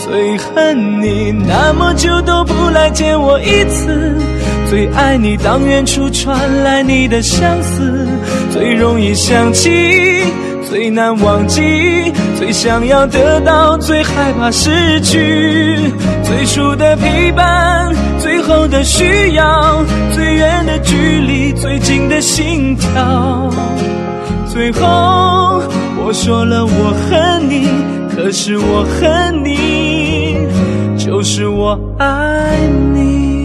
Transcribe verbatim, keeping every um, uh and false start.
最恨你，那么久都不来见我一次。最爱你，当远处传来你的相思，最容易想起，最难忘记，最想要得到，最害怕失去。最初的陪伴，最后的需要，最远的距离，最近的心跳。最后我说了我恨你，可是我恨你，就是我爱你。